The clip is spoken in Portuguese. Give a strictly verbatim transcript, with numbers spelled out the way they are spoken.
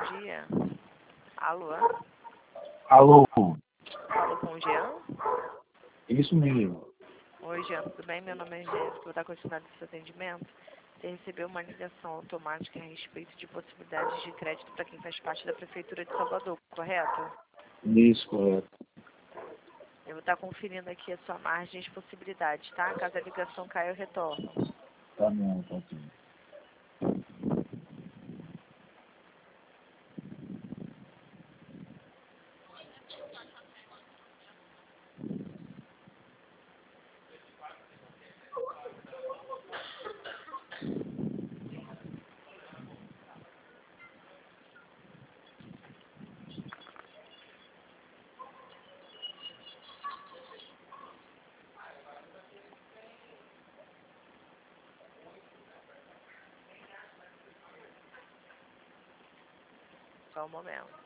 dia. Alô? Alô? Falo com o Jean? Isso mesmo. Oi, Jean, tudo bem? Meu nome é Jéssica, vou dar continuidade nesse atendimento. Você recebeu uma ligação automática a respeito de possibilidades de crédito para quem faz parte da Prefeitura de Salvador, correto? Isso, correto. Eu vou estar conferindo aqui a sua margem de possibilidades, tá? Caso a ligação caia, eu retorno. Tá bom, tá aqui. Só um momento.